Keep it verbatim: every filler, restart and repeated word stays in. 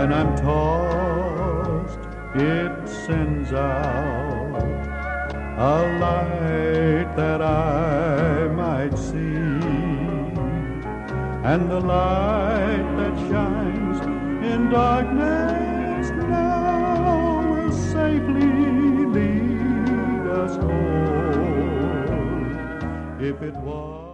When I'm tossed, it sends out a light that I might see, and the light that shines in darkness now will safely lead us home. If it was